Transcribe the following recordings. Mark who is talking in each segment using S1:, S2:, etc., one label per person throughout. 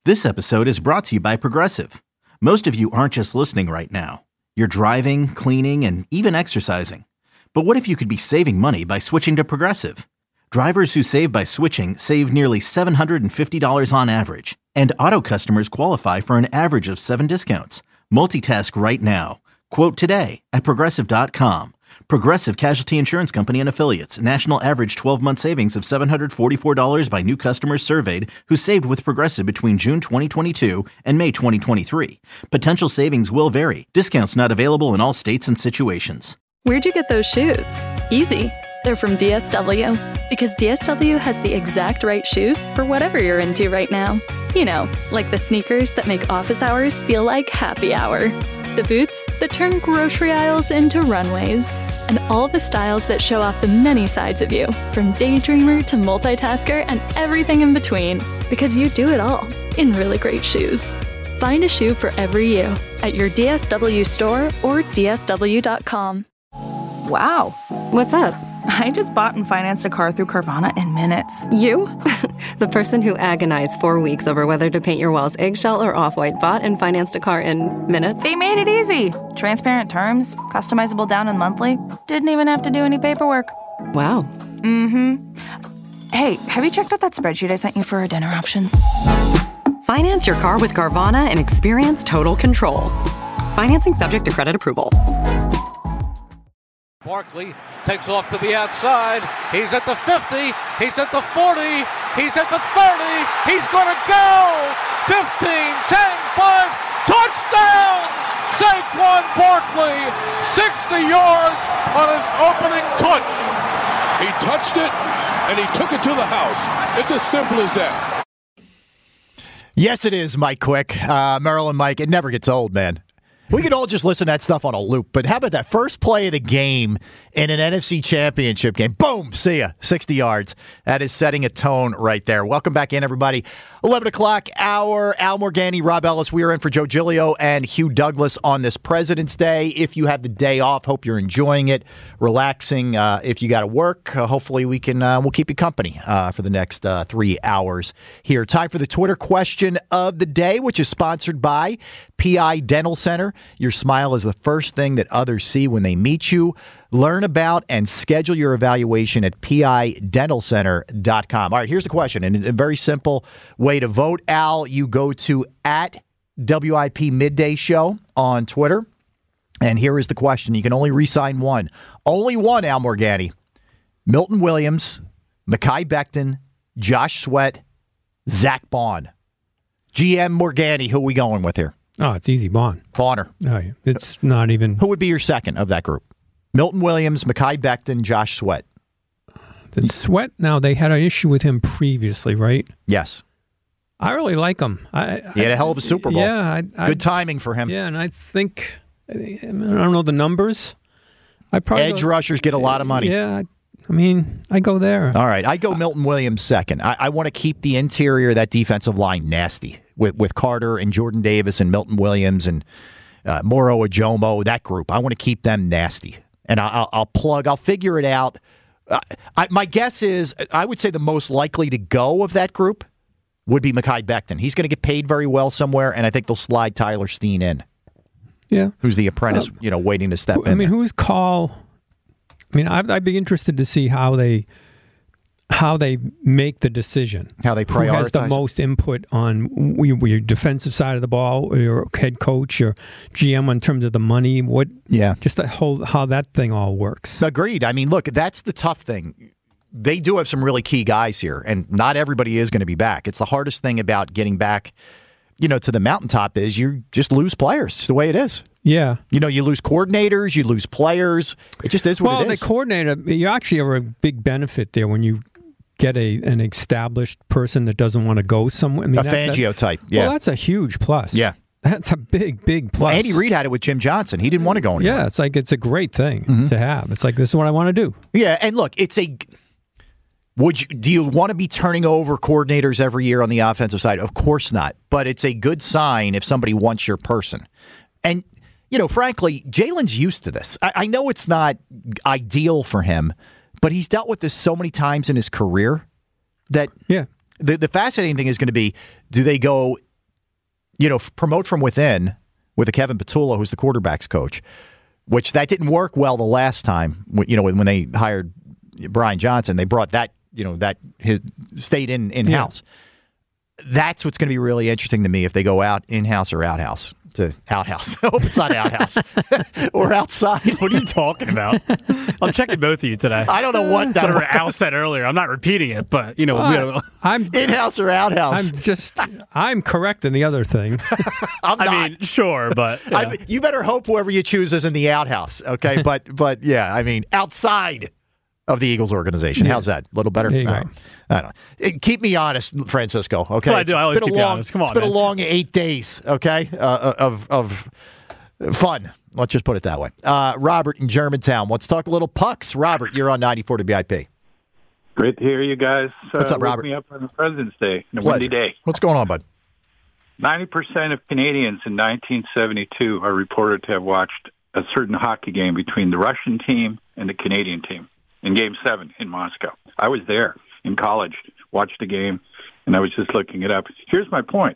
S1: This episode is brought to you by Progressive. Most of you aren't just listening right now. You're driving, cleaning, and even exercising. But what if you could be saving money by switching to Progressive? Drivers who save by switching save nearly $750 on average. And auto customers qualify for an average of 7 discounts. Multitask right now. Quote today at Progressive.com. Progressive Casualty Insurance Company and Affiliates. National average 12-month savings of $744 by new customers surveyed who saved with Progressive between June 2022 and May 2023. Potential savings will vary. Discounts not available in all states and situations.
S2: Where'd you get those shoes? Easy. They're from DSW. Because DSW has the exact right shoes for whatever you're into right now. You know, like the sneakers that make office hours feel like happy hour. The boots that turn grocery aisles into runways. And all the styles that show off the many sides of you, from daydreamer to multitasker and everything in between. Because you do it all in really great shoes. Find a shoe for every you at your DSW store or DSW.com.
S3: Wow.
S4: What's up?
S3: I just bought and financed a car through Carvana in minutes.
S4: You? The person who agonized 4 weeks over whether to paint your walls eggshell or off-white bought and financed a car in minutes?
S3: They made it easy. Transparent terms, customizable down and monthly. Didn't even have to do any paperwork.
S4: Wow.
S3: Mm-hmm. Hey, have you checked out that spreadsheet I sent you for our dinner options?
S5: Finance your car with Carvana and experience total control. Financing subject to credit approval.
S6: Barkley takes off to the outside. He's at the 50. He's at the 40. He's at the 30. He's going to go. 15, 10, 5. Touchdown! Saquon Barkley, 60 yards on his opening touch.
S7: He touched it, and he took it to the house. It's as simple as that.
S8: Yes, it is, Mike Quick. Maryland Mike, it never gets old, man. We could all just listen to that stuff on a loop, but how about that first play of the game in an NFC Championship game? Boom! See ya. 60 yards. That is setting a tone right there. Welcome back in, everybody. 11 o'clock hour. Al Morganti, Rob Ellis. We are in for Joe Giglio and Hugh Douglas on this President's Day. If you have the day off, hope you're enjoying it, relaxing. If you got to work, hopefully we'll keep you company for the next 3 hours here. Time for the Twitter question of the day, which is sponsored by PI Dental Center. Your smile is the first thing that others see when they meet you. Learn about and schedule your evaluation at pidentalcenter.com. All right, here's the question, and a very simple way to vote. Al, you go to @WIP Midday Show on Twitter, and here is the question. You can only re-sign one. Only one, Al Morganti. Milton Williams, Mekhi Becton, Josh Sweat, Zach Bond. GM Morganti, who are we going with here?
S9: Oh, it's easy, Bond.
S8: Bonner.
S9: Oh, yeah. It's not even.
S8: Who would be your second of that group? Milton Williams, Mekhi Becton, Josh Sweat.
S9: Sweat, now, they had an issue with him previously, right?
S8: Yes.
S9: I really like him.
S8: He had a hell of a Super Bowl.
S9: Yeah.
S8: Good timing for him.
S9: Yeah, and I think, I don't know the numbers.
S8: Edge rushers get a lot of money.
S9: Yeah, I go there.
S8: All right, I go Milton Williams second. I want to keep the interior of that defensive line nasty with Carter and Jordan Davis and Milton Williams and Moro Ajomo, that group. I want to keep them nasty. And I'll figure it out. My guess is, I would say the most likely to go of that group would be Mekhi Becton. He's going to get paid very well somewhere, and I think they'll slide Tyler Steen in.
S9: Yeah.
S8: Who's the apprentice, waiting to step in.
S9: Who's call? I'd be interested to see how they make the decision.
S8: How they prioritize.
S9: Who has the most input on your defensive side of the ball, your head coach, your GM in terms of the money? Just how that thing all works.
S8: Agreed. Look, that's the tough thing. They do have some really key guys here, and not everybody is going to be back. It's the hardest thing about getting back, to the mountaintop is you just lose players. It's the way it is.
S9: Yeah.
S8: You lose coordinators, you lose players. It just is what it is.
S9: Well, the coordinator, you actually have a big benefit there when you get an established person that doesn't want to go somewhere.
S8: A Fangio type, yeah.
S9: Well, that's a huge plus.
S8: Yeah.
S9: That's a big plus.
S8: Well, Andy Reid had it with Jim Johnson. He didn't want to go anywhere.
S9: Yeah, it's a great thing to have. It's like, this is what I want to do.
S8: Yeah, and look, do you want to be turning over coordinators every year on the offensive side? Of course not. But it's a good sign if somebody wants your person. And, frankly, Jalen's used to this. I know it's not ideal for him, but he's dealt with this so many times in his career that the fascinating thing is going to be, do they go promote from within with a Kevin Petullo, who's the quarterback's coach, which that didn't work well the last time. when they hired Brian Johnson, they brought that stayed in-house. Yeah. That's what's going to be really interesting to me if they go out in-house or out-house. To outhouse. I hope it's not outhouse. Or outside.
S10: What are you talking about? I'm checking both of you today.
S8: I don't know what that
S10: was. Al said earlier. I'm not repeating it, but
S8: I'm in-house or outhouse.
S9: I'm correct in the other thing.
S10: I mean, sure, but
S8: you better hope whoever you choose is in the outhouse, okay? but yeah, I mean, outside of the Eagles organization. How's that? A little better?
S9: There you go.
S8: I don't know. Keep me honest, Francisco, okay?
S10: Well, I do. I always keep you honest. Come on,
S8: It's been a long 8 days, okay, of fun. Let's just put it that way. Robert in Germantown. Let's talk a little pucks. Robert, you're on 94 WIP.
S11: Great to hear you guys.
S8: What's up, Robert?
S11: Me up on President's Day, a windy day.
S8: What's going on, bud?
S11: 90% of Canadians in 1972 are reported to have watched a certain hockey game between the Russian team and the Canadian team in Game 7 in Moscow. I was there in college, watched the game, and I was just looking it up. Here's my point.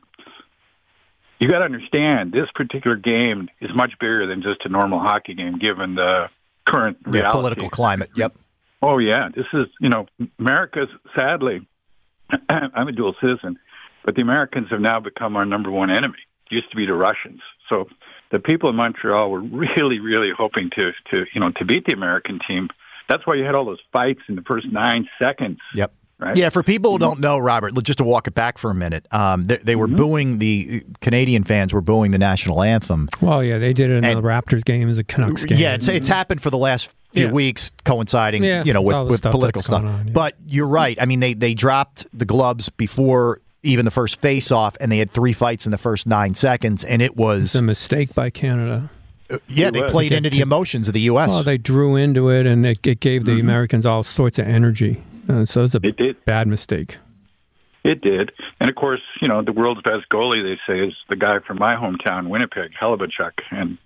S11: You got to understand, this particular game is much bigger than just a normal hockey game, given the current reality.
S8: Political climate, yep.
S11: Oh, yeah. This is, America's, sadly, I'm a dual citizen, but the Americans have now become our number one enemy. It used to be the Russians. So the people in Montreal were really, really hoping to beat the American team. That's why you had all those fights in the first 9 seconds.
S8: Yep.
S11: Right?
S8: Yeah, for people who don't know, Robert, just to walk it back for a minute, they were booing, the Canadian fans were booing the national anthem.
S9: Well, yeah, they did it in the Raptors game as a Canucks game.
S8: Yeah, it's happened for the last few weeks, coinciding with political stuff. On, But you're right. I mean, they dropped the gloves before even the first face-off, and they had 3 fights in the first 9 seconds, and it was...
S9: It's a mistake by Canada.
S8: Yeah, they played into the emotions of the U.S.
S9: Well, they drew into it, and it gave the Americans all sorts of energy. So it was a bad mistake.
S11: It did. And, of course, the world's best goalie, they say, is the guy from my hometown, Winnipeg, Hellebuyck. And,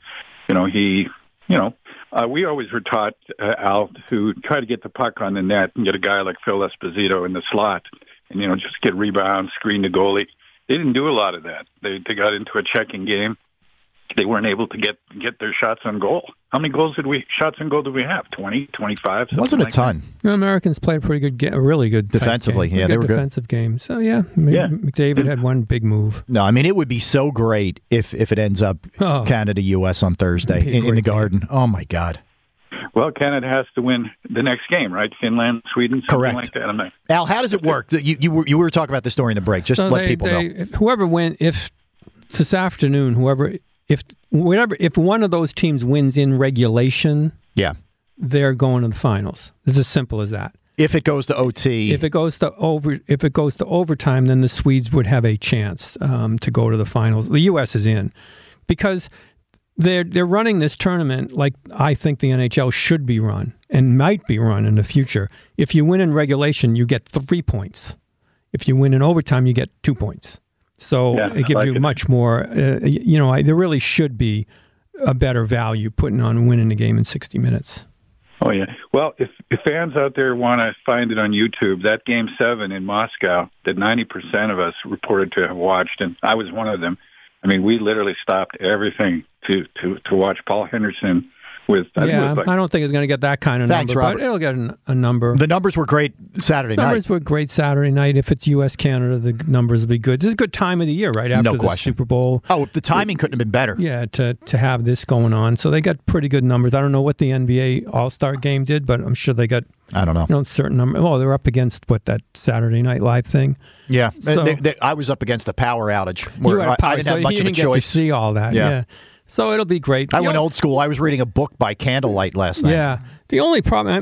S11: we always were taught, Al, to try to get the puck on the net and get a guy like Phil Esposito in the slot and, just get rebounds, screen the goalie. They didn't do a lot of that. They got into a checking game. They weren't able to get their shots on goal. How many shots on goal did we have? 20, 25?
S8: It wasn't a ton.
S9: The Americans played a pretty good, really good
S8: defensively.
S9: Game.
S8: Yeah, they were good.
S9: Defensive game. So McDavid had one big move.
S8: No, I mean it would be so great if it ends up Canada-US on Thursday in the Garden. Oh my God.
S11: Well, Canada has to win the next game, right? Finland, Sweden, something like that.
S8: Al, how does it work? You were talking about this story in the break. Just let people know.
S9: Whoever wins, if this afternoon, if one of those teams wins in regulation, they're going to the finals. It's as simple as that.
S8: If it goes to OT,
S9: if it goes to overtime, then the Swedes would have a chance to go to the finals. The U.S. is in because they're running this tournament like I think the NHL should be run and might be run in the future. If you win in regulation, you get 3 points. If you win in overtime, you get 2 points. So it gives you much more, there really should be a better value putting on winning the game in 60 minutes.
S11: Oh, yeah. Well, if fans out there want to find it on YouTube, that Game 7 in Moscow that 90% of us reported to have watched, and I was one of them. I mean, we literally stopped everything to watch Paul Henderson with...
S9: I don't think it's going to get that kind of number,
S8: Robert.
S9: But it'll get a number.
S8: The numbers were great Saturday night.
S9: Numbers were great Saturday night. If it's U.S.-Canada, the numbers will be good. This is a good time of the year, right after the Super Bowl.
S8: Oh, the timing couldn't have been better.
S9: Yeah, to have this going on. So they got pretty good numbers. I don't know what the NBA All-Star game did, but I'm sure they got...
S8: I don't know.
S9: Certain number. Well, they're up against that Saturday Night Live thing.
S8: Yeah, so, I was up against a power outage where I didn't have much of a choice.
S9: Get to see all that. Yeah. So it'll be great.
S8: I went old school. I was reading a book by candlelight last night.
S9: Yeah. The only problem,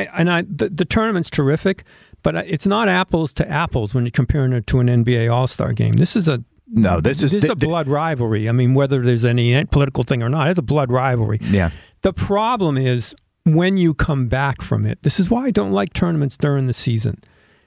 S9: the tournament's terrific, but it's not apples to apples when you're comparing it to an NBA All-Star game. This is a blood rivalry. I mean, whether there's any political thing or not, it's a blood rivalry.
S8: Yeah.
S9: The problem is when you come back from it. This is why I don't like tournaments during the season.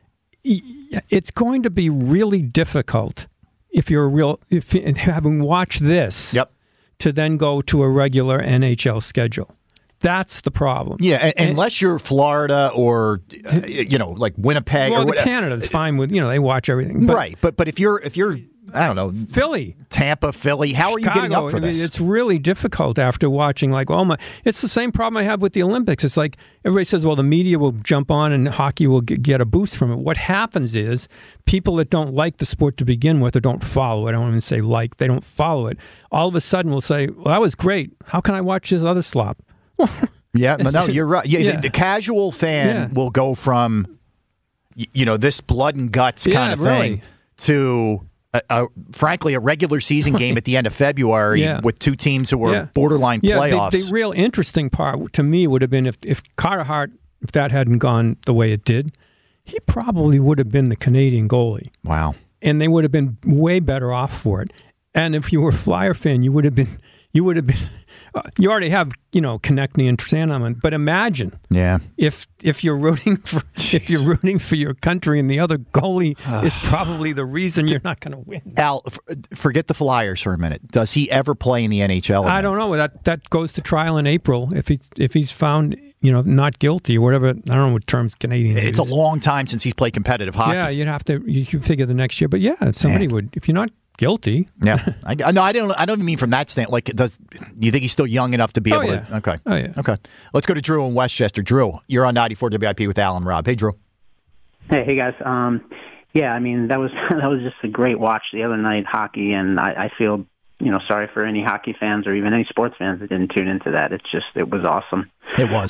S9: It's going to be really difficult if having watched this.
S8: Yep.
S9: To then go to a regular NHL schedule. That's the problem.
S8: Yeah, unless you're Florida or like Winnipeg.
S9: Well, Canada's fine with they watch everything.
S8: Right, but if you're I don't know,
S9: Philly,
S8: Tampa, Philly. How
S9: Chicago.
S8: Are you getting up for this?
S9: It's really difficult after watching, like, it's the same problem I have with the Olympics. It's like everybody says, well, the media will jump on and hockey will get a boost from it. What happens is people that don't like the sport to begin with or don't follow it, I don't even say like, they don't follow it, all of a sudden will say, well, that was great. How can I watch this other slop?
S8: Yeah, no, you're right. Yeah. The casual fan will go from, this blood and guts kind of thing to, frankly, a regular season game at the end of February with two teams who were borderline playoffs.
S9: The real interesting part to me would have been if Carter Hart, if that hadn't gone the way it did, he probably would have been the Canadian goalie.
S8: Wow.
S9: And they would have been way better off for it. And if you were a Flyer fan, you would have been. You already have, Konechny and Sandholm, but imagine, if you're rooting for your country and the other goalie is probably the reason you're not going to win.
S8: Al, forget the Flyers for a minute. Does he ever play in the NHL?
S9: I don't know. That goes to trial in April if he's found not guilty or whatever. I don't know what terms Canadians use.
S8: It's a long time since he's played competitive hockey.
S9: Yeah, you figure the next year, but somebody would if you're not guilty.
S8: Yeah. I don't mean from that standpoint. Like, do you think he's still young enough to be able to? Okay.
S9: Oh, yeah.
S8: Okay. Let's go to Drew in Westchester. Drew, you're on 94 WIP with Al and Rob. Hey, Drew.
S12: Hey guys. That was just a great watch the other night, hockey, and I feel sorry for any hockey fans or even any sports fans that didn't tune into that. It was awesome.
S8: It was.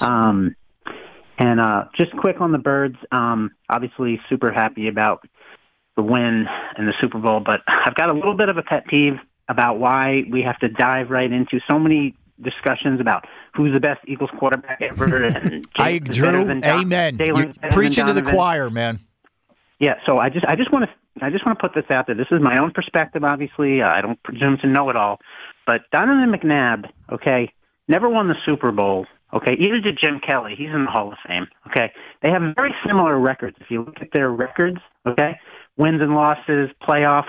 S12: And just quick on the Birds. Obviously, super happy about the win in the Super Bowl, but I've got a little bit of a pet peeve about why we have to dive right into so many discussions about who's the best Eagles quarterback ever. And
S8: Drew, amen. You're preaching to the choir, man.
S12: Yeah, so I just want to put this out there. This is my own perspective, obviously. I don't presume to know it all, but Donovan McNabb, never won the Super Bowl. Either did Jim Kelly. He's in the Hall of Fame. They have very similar records. If you look at their records, wins and losses, playoff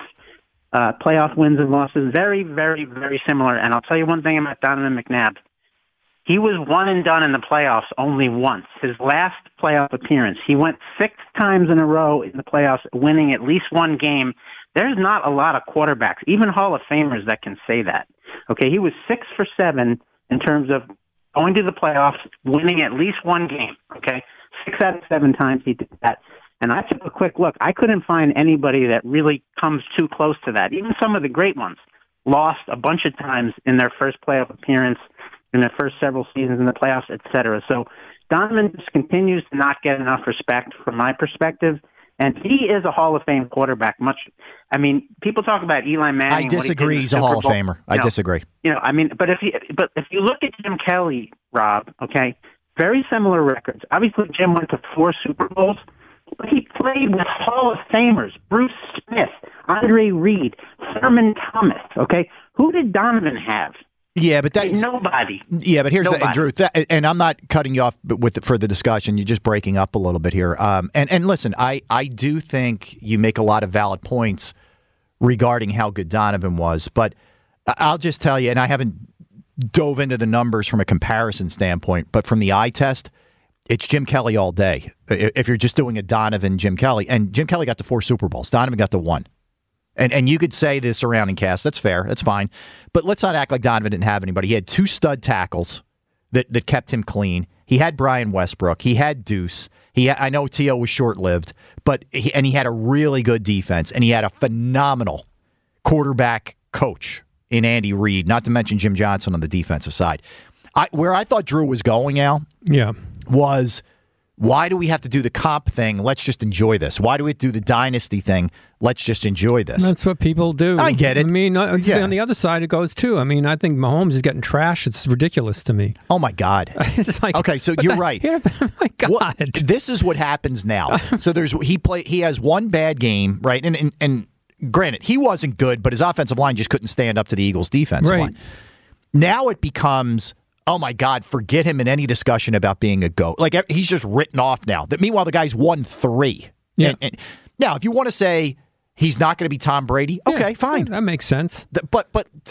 S12: wins and losses, very, very, very similar. And I'll tell you one thing about Donovan McNabb. He was one and done in the playoffs only once. His last playoff appearance, he went 6 times in a row in the playoffs, winning at least one game. There's not a lot of quarterbacks, even Hall of Famers, that can say that. He was 6 for 7 in terms of going to the playoffs, winning at least one game. 6 out of 7 times he did that. And I took a quick look. I couldn't find anybody that really comes too close to that. Even some of the great ones lost a bunch of times in their first playoff appearance, in their first several seasons in the playoffs, et cetera. So Donovan just continues to not get enough respect from my perspective. And he is a Hall of Fame quarterback. People talk about Eli Manning.
S8: I disagree. He's a Hall of Famer. I disagree.
S12: But if you look at Jim Kelly, Rob, very similar records. Obviously, Jim went to 4 Super Bowls. But he played with Hall of Famers, Bruce Smith, Andre Reed, Thurman Thomas, Who did Donovan have?
S8: Yeah, but that's
S12: nobody.
S8: Yeah, but here's the, Drew, and I'm not cutting you off for the discussion. You're just breaking up a little bit here. And listen, I do think you make a lot of valid points regarding how good Donovan was, but I'll just tell you, and I haven't dove into the numbers from a comparison standpoint, but from the eye test, it's Jim Kelly all day. If you're just doing a Donovan, Jim Kelly, and Jim Kelly got to 4 Super Bowls, Donovan got to 1. And you could say the surrounding cast. That's fair. That's fine. But let's not act like Donovan didn't have anybody. He had 2 stud tackles that kept him clean. He had Brian Westbrook. He had Deuce. I know T.O. was short-lived, but he had a really good defense, and he had a phenomenal quarterback coach in Andy Reid, not to mention Jim Johnson on the defensive side. Where I thought Drew was going, Al, was why do we have to do the comp thing? Let's just enjoy this. Why do we do the dynasty thing? Let's just enjoy this.
S9: That's what people do.
S8: I get it.
S9: On the other side, it goes too. I think Mahomes is getting trashed. It's ridiculous to me.
S8: Oh, my God. Okay, so you're right.
S9: My God.
S8: This is what happens now. So he has one bad game, right? And granted, he wasn't good, but his offensive line just couldn't stand up to the Eagles' defensive line. Now it becomes, oh, my God, forget him in any discussion about being a GOAT. Like, he's just written off now. Meanwhile, the guy's won 3.
S9: Yeah.
S8: And now, if you want to say he's not going to be Tom Brady, okay, fine.
S9: That makes sense.
S8: But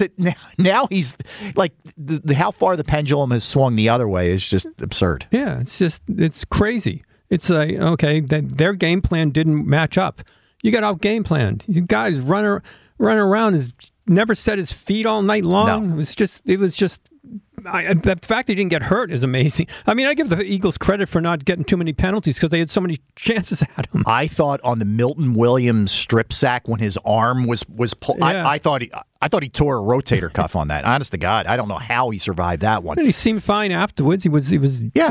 S8: now he's, like, how far the pendulum has swung the other way is just absurd.
S9: Yeah, it's crazy. It's their game plan didn't match up. You got out game planned. You guys run running around, never set his feet all night long.
S8: No.
S9: It was just. The fact he didn't get hurt is amazing. I mean, I give the Eagles credit for not getting too many penalties because they had so many chances at him.
S8: I thought on the Milton Williams strip sack when his arm was pulled,
S9: Yeah.
S8: I thought he tore a rotator cuff on that. Honest to God, I don't know how he survived that one.
S9: And he seemed fine afterwards. He was yeah.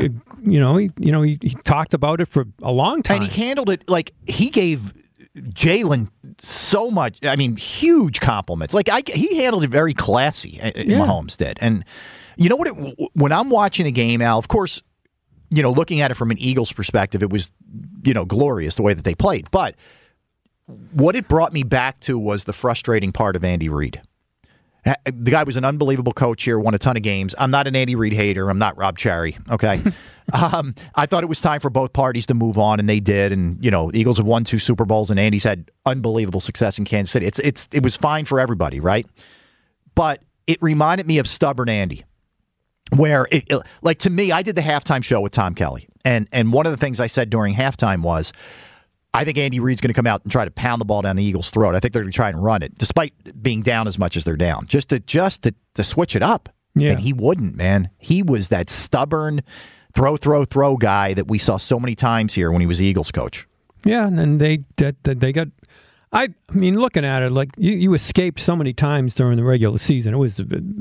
S9: He talked about it for a long time,
S8: and he handled it like he gave Jalen so much. I mean, huge compliments. Like he handled it very classy. Mahomes did, and. You know what? When I'm watching the game, Al, of course, looking at it from an Eagles perspective, it was, glorious the way that they played. But what it brought me back to was the frustrating part of Andy Reid. The guy was an unbelievable coach here, won a ton of games. I'm not an Andy Reid hater. I'm not Rob Cherry, okay? I thought it was time for both parties to move on, and they did. And, the Eagles have won 2 Super Bowls, and Andy's had unbelievable success in Kansas City. It was fine for everybody, right? But it reminded me of stubborn Andy. Where, to me, I did the halftime show with Tom Kelly. And one of the things I said during halftime was, I think Andy Reid's going to come out and try to pound the ball down the Eagles' throat. I think they're going to try and run it, despite being down as much as they're down, just to switch it up.
S9: Yeah.
S8: And he wouldn't, man. He was that stubborn throw guy that we saw so many times here when he was the Eagles coach.
S9: Yeah, and then they got... I mean, looking at it, like you escaped so many times during the regular season, it was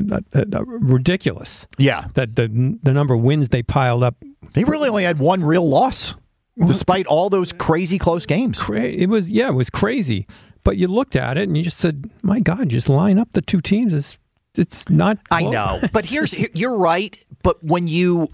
S9: ridiculous.
S8: Yeah,
S9: that the number of wins they piled up.
S8: They really only had one real loss, despite all those crazy close games.
S9: It was crazy. But you looked at it and you just said, "My God, just line up the two teams. It's not." Close.
S8: I know, but you're right. But when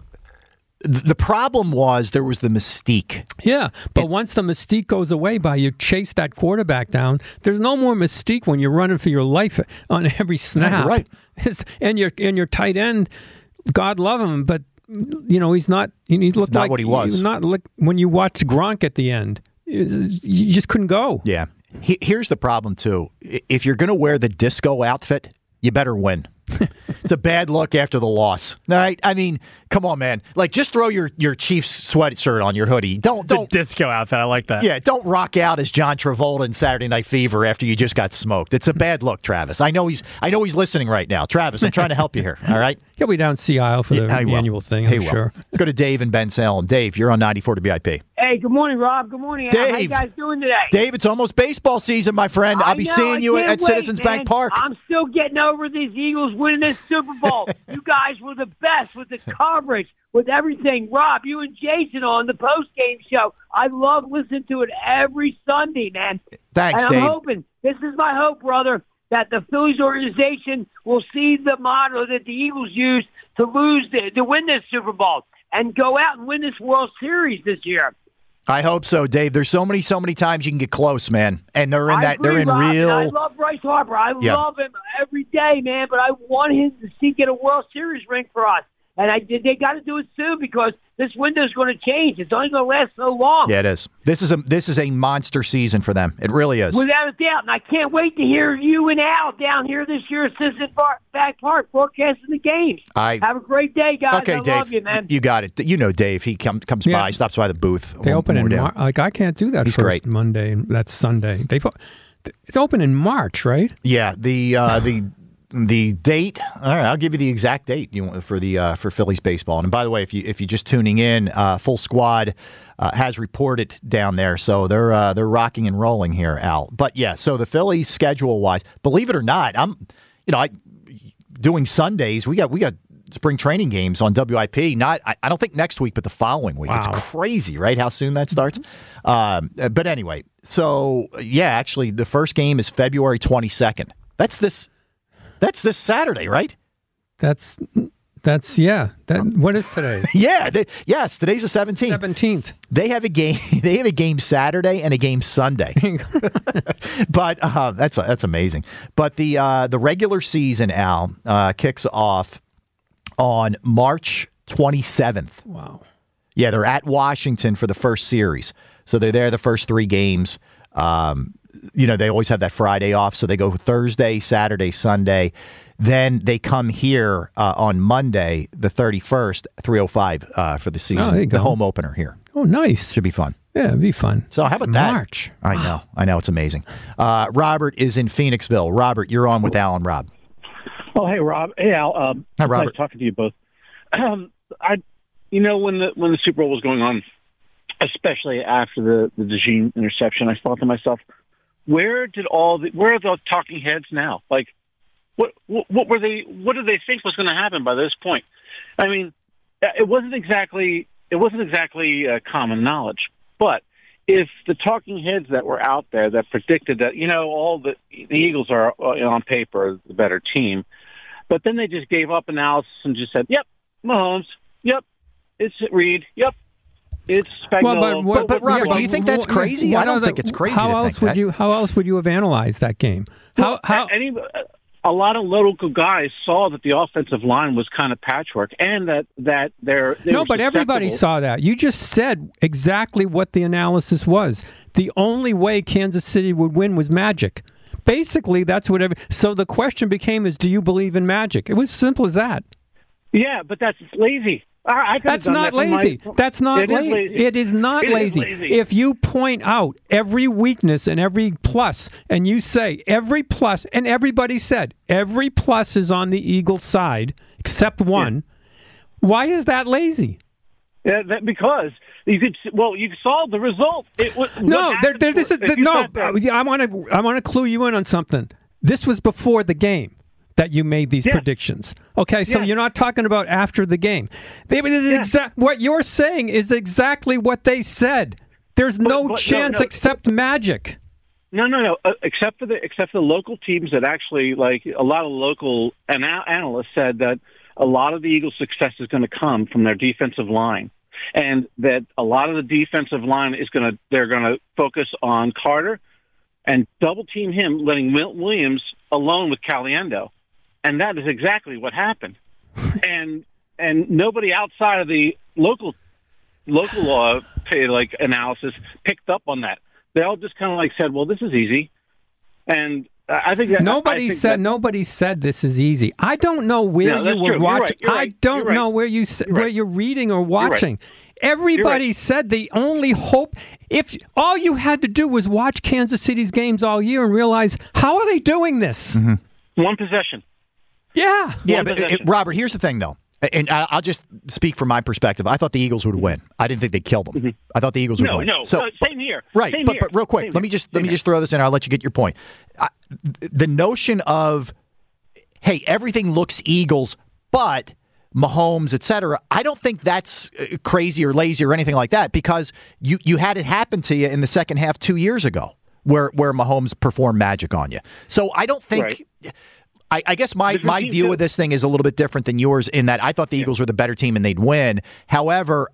S8: the problem was there was the mystique.
S9: Yeah, but once the mystique goes away by you chase that quarterback down, there's no more mystique when you're running for your life on every snap.
S8: Yeah, right.
S9: And your tight end, God love him, but he's not. He looked
S8: not
S9: like
S8: what he was.
S9: He's not like when you watch Gronk at the end. You just couldn't go.
S8: Yeah. Here's the problem too. If you're going to wear the disco outfit, you better win. It's a bad look after the loss. All right? I mean, come on, man. Like, just throw your Chiefs sweatshirt on your hoodie. Don't
S10: the disco outfit. I like that.
S8: Yeah, don't rock out as John Travolta in Saturday Night Fever after you just got smoked. It's a bad look, Travis. I know he's listening right now. Travis, I'm trying to help you here. All right?
S9: He'll be down Sea Isle for the annual thing, I'm sure.
S8: Let's go to Dave in Ben Salem. Dave, you're on 94 WIP.
S13: Hey, good morning, Rob. Good morning, Al.
S8: Dave.
S13: How you guys doing today?
S8: Dave, it's almost baseball season, my friend. I'll be seeing you at Citizens Bank Park.
S13: I'm still getting over these Eagles winning this Super Bowl. You guys were the best with the coverage, with everything. Rob, you and Jason on the post-game show. I love listening to it every Sunday, man.
S8: Thanks,
S13: and I'm
S8: Dave.
S13: hoping, this is my hope, brother, that the Phillies organization will see the motto that the Eagles use to win this Super Bowl and go out and win this World Series this year.
S8: I hope so, Dave. There's so many times you can get close, man. And they're in
S13: Rob,
S8: real.
S13: I love Bryce Harper. I love him every day, man. But I want him to get a World Series ring for us. And they got to do it soon because this window is going to change. It's only going to last so long.
S8: Yeah, it is. This is a monster season for them. It really is.
S13: Without a doubt. And I can't wait to hear you and Al down here this year at Citizens Bank Park forecasting the games. Have a great day, guys.
S8: Okay,
S13: I
S8: Dave,
S13: love you, man.
S8: You got it. You know Dave. He comes by, stops by the booth.
S9: They open in March. Like, I can't do that
S8: He's
S9: first
S8: great.
S9: Monday, and that's Sunday. It's open in March, right?
S8: Yeah, the date. All right, I'll give you the exact date for Phillies baseball. And by the way, if you're just tuning in, Full Squad has reported down there, so they're rocking and rolling here, Al. But yeah, so the Phillies schedule wise, believe it or not, I doing Sundays. We got spring training games on WIP. I don't think next week, but the following week. Wow. It's crazy, right? How soon that starts. But anyway, so yeah, actually, the first game is February 22nd. That's this Saturday, right?
S9: What is today?
S8: Yes, today's the 17th.
S9: 17th.
S8: They have a game. They have a game Saturday and a game Sunday. But that's amazing. But the regular season, Al, kicks off on March 27th.
S9: Wow.
S8: Yeah, they're at Washington for the first series, so they're there the first 3 games. They always have that Friday off, so they go Thursday, Saturday, Sunday. Then they come here on Monday, the 31st, 3:05 for the season.
S9: Oh, there you go.
S8: The home opener here.
S9: Oh, nice.
S8: Should be fun.
S9: Yeah, it'd be fun.
S8: So how about
S9: March?
S8: That? I know. It's amazing. Robert is in Phoenixville. Robert, you're on with Al and Rob.
S14: Oh, hey, Rob. Hey, Al.
S8: Hi, Robert.
S14: Nice talking to you both. When the Super Bowl was going on, especially after the DeJean interception, I thought to myself, where are the talking heads now? Like, what were they? What did they think was going to happen by this point? I mean, it wasn't exactly common knowledge. But if the talking heads that were out there that predicted that, all the Eagles are on paper the better team, but then they just gave up analysis and just said, "Yep, Mahomes. Yep, it's Reed. Yep, it's Spagnuolo."
S8: Well, but Robert, do you think that's crazy? I don't think it's crazy.
S9: How else would you have analyzed that game?
S14: A lot of local guys saw that the offensive line was kind of patchwork, and that they're
S9: but everybody saw that. You just said exactly what the analysis was. The only way Kansas City would win was magic. Basically, that's what. So the question became: do you believe in magic? It was as simple as that.
S14: Yeah, but that's lazy.
S9: That's not lazy. That's not lazy. It is not lazy. If you point out every weakness and every plus, and you say every plus, and everybody said every plus is on the Eagles' side except one, why is that lazy?
S14: Yeah, because you saw the result.
S9: I want to clue you in on something. This was before the game that you made these predictions. Okay, so you're not talking about after the game. What you're saying is exactly what they said. There's no chance except magic.
S14: No. Except for the local teams that actually, like a lot of local analysts said that a lot of the Eagles' success is going to come from their defensive line, and that a lot of the defensive line they're going to focus on Carter and double team him, letting Williams alone with Caliendo. And that is exactly what happened. and nobody outside of the local analysis picked up on that. They all just kind of said, "Well, this is easy." And I think that
S9: nobody said this is easy. I don't know where you were watching. I don't know where you're reading or watching. Everybody said the only hope, if all you had to do was watch Kansas City's games all year and realize, how are they doing this?
S14: Mm-hmm. One possession.
S9: Yeah.
S8: But Robert, here's the thing, though. And I'll just speak from my perspective. I thought the Eagles would win. I didn't think they'd kill them.
S14: Mm-hmm.
S8: I thought the Eagles would win.
S14: Same here.
S8: Right.
S14: Same
S8: but real quick,
S14: here.
S8: let me just throw this in. I'll let you get your point. The notion of, hey, everything looks Eagles, but Mahomes, et cetera, I don't think that's crazy or lazy or anything like that, because you had it happen to you in the second half 2 years ago where Mahomes performed magic on you. So I don't think... Right. I guess my view of this thing is a little bit different than yours in that I thought the Eagles were the better team and they'd win. However,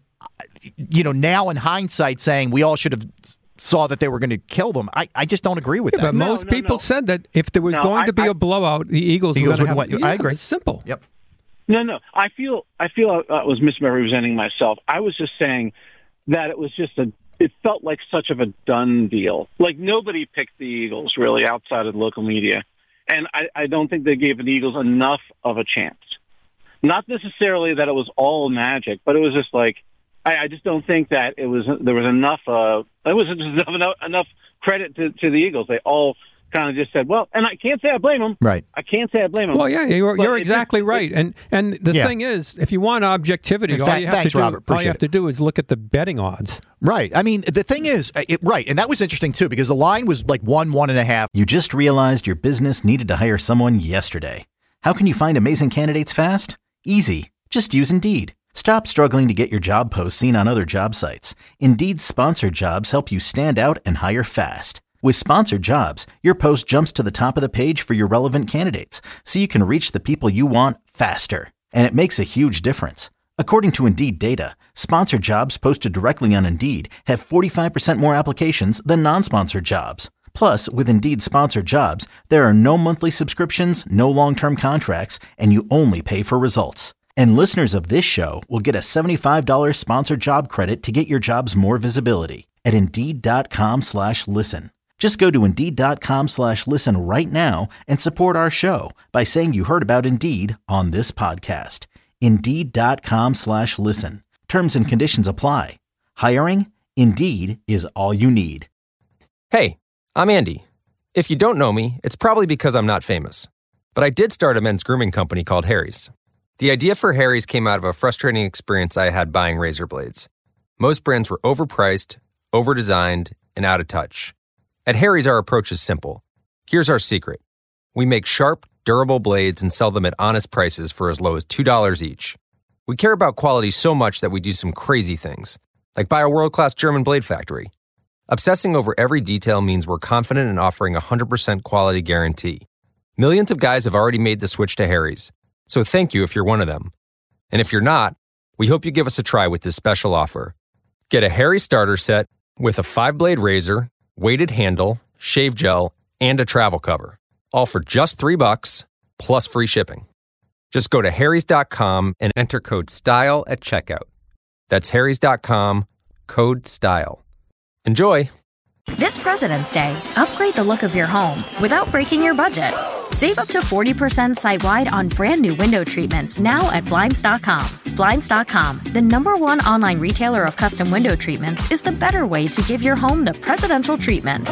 S8: now in hindsight saying we all should have saw that they were going to kill them, I just don't agree with that.
S9: But most people said that if there was going to be a blowout, the Eagles would win.
S8: I agree.
S9: It's simple.
S8: Yep.
S14: No. I feel I was misrepresenting myself. I was just saying that it was just it felt like such of a done deal. Like nobody picked the Eagles really outside of the local media. And I don't think they gave the Eagles enough of a chance. Not necessarily that it was all magic, but it was just like I just don't think that there was enough. It was enough credit to the Eagles. They all kind of just said, "Well," and I can't say I blame them.
S8: Right.
S14: I can't say I blame them.
S9: Well, yeah, you're exactly right. And the thing is, if you want objectivity, all you have to do is look at the betting odds.
S8: Right. I mean, the thing is, right, and that was interesting too because the line was like 1.5.
S1: You just realized your business needed to hire someone yesterday. How can you find amazing candidates fast? Easy. Just use Indeed. Stop struggling to get your job posts seen on other job sites. Indeed's sponsored jobs help you stand out and hire fast. With sponsored jobs, your post jumps to the top of the page for your relevant candidates, so you can reach the people you want faster. And it makes a huge difference. According to Indeed data, sponsored jobs posted directly on Indeed have 45% more applications than non-sponsored jobs. Plus, with Indeed sponsored jobs, there are no monthly subscriptions, no long-term contracts, and you only pay for results. And listeners of this show will get a $75 sponsored job credit to get your jobs more visibility at Indeed.com/listen. Just go to Indeed.com/listen right now and support our show by saying you heard about Indeed on this podcast. Indeed.com/listen. Terms and conditions apply. Hiring? Indeed is all you need.
S15: Hey, I'm Andy. If you don't know me, it's probably because I'm not famous. But I did start a men's grooming company called Harry's. The idea for Harry's came out of a frustrating experience I had buying razor blades. Most brands were overpriced, overdesigned, and out of touch. At Harry's, our approach is simple. Here's our secret. We make sharp, durable blades and sell them at honest prices for as low as $2 each. We care about quality so much that we do some crazy things, like buy a world-class German blade factory. Obsessing over every detail means we're confident in offering a 100% quality guarantee. Millions of guys have already made the switch to Harry's, so thank you if you're one of them. And if you're not, we hope you give us a try with this special offer. Get a Harry's starter set with a 5-blade razor, weighted handle, shave gel, and a travel cover, all for just $3 plus free shipping. Just go to harrys.com and enter code STYLE at checkout. That's harrys.com, code STYLE. Enjoy!
S16: This President's Day, upgrade the look of your home without breaking your budget. Save up to 40% site-wide on brand new window treatments now at Blinds.com. Blinds.com, the #1 online retailer of custom window treatments, is the better way to give your home the presidential treatment.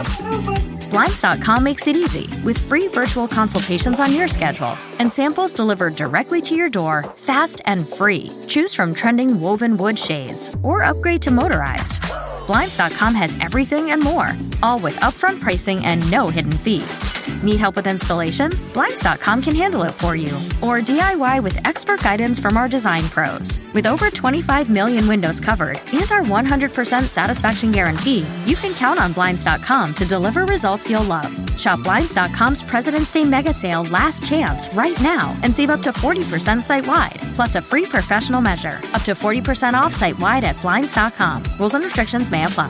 S16: Blinds.com makes it easy with free virtual consultations on your schedule and samples delivered directly to your door, fast and free. Choose from trending woven wood shades or upgrade to motorized. Blinds.com has everything and more, all with upfront pricing and no hidden fees. Need help with installation? Blinds.com can handle it for you. Or DIY with expert guidance from our design pros. With over 25 million windows covered and our 100% satisfaction guarantee, you can count on Blinds.com to deliver results you'll love. Shop Blinds.com's President's Day mega sale last chance right now and save up to 40% site-wide, plus a free professional measure. Up to 40% off site-wide at Blinds.com. Rules and restrictions may apply.